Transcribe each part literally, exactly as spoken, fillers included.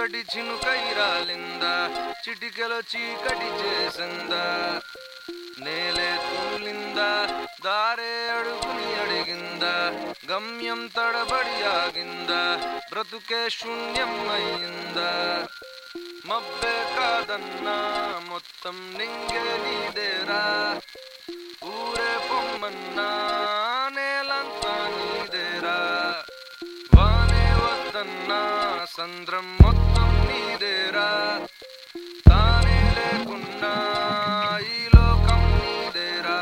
చీకటి చినుకై రాలిందా, చిటికెలో చీకటి చేసిందా, నేలే తూలిందా, దారే అడుగుని అడిగిందా, గమ్యం తడబడి ఆగిందా, బ్రతుకే శూన్యం అయ్యిందా. మబ్బే కాదన్నా మొత్తం నింగే నీదేరా, ఊరే పొమ్మన్నా నేలంతా నీదేరా, వానే వద్దన్నా సంద్రం మొత్తం నీదేరా, తానే లేకున్నా ఈ లోకం నీదేరా.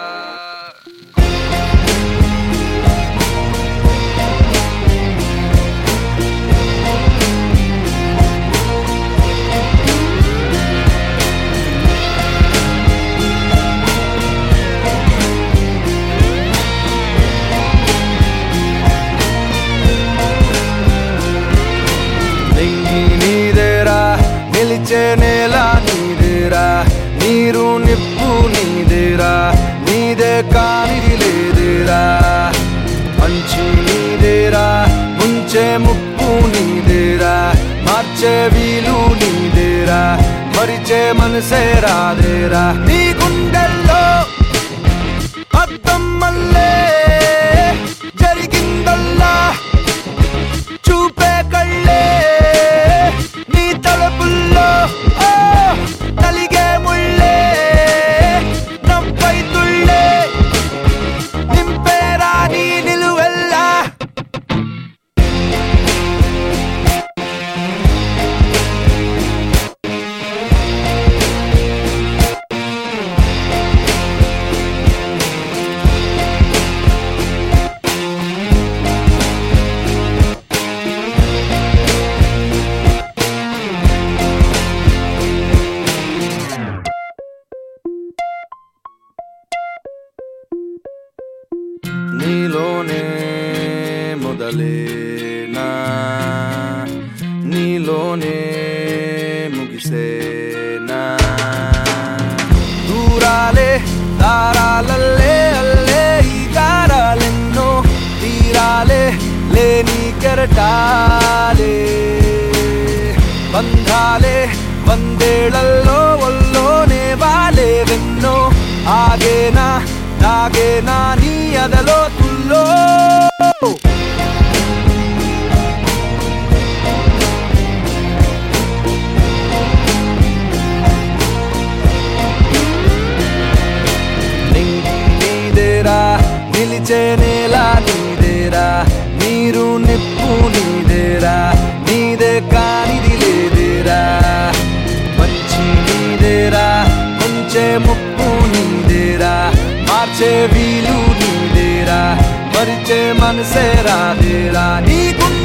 నిలిచే నేల నీదేరా, నీరు నిప్పు నీదేరా, నీదే కానిది లేదేరా, మంచి నీదేరా, ముంచే ముప్పు నీదేరా, మార్చే వీలు నీదేరా, మరిచే మనసే రాదేరా. నీ గుండెల్లో అద్దం మల్లే జరిగిందల్లా చూపే కళ్ళే, నీ తలపుల్లో నలిగే ముళ్ళే, నవ్వై తుళ్ళే నింపేరా నీ నిలువెల్లా. నీలోనే మొదలేనా, నీలోనే ముగిసేనా, దూరాలే దారాలల్లే అల్లే ఈ గారాలెన్నో, తీరాలే లేని కెరటాలే, బంధాలే వందేళ్లలో ఒల్లోనే వాలే వెన్నో, ఆగేనా నాగేనా నీ అదలో తుల్లో. నింగి నీదేరా, నిలిచే నేల నీదేరా, నీరు నిప్పు నీదేరా, నీదే కానిది లేదేరా, మంచి నీదేరా, ముంచే ముప్పు నీదేరా, మార్చే వీలు నీదేరా, మరిచే మనసే రాదేరా. నీ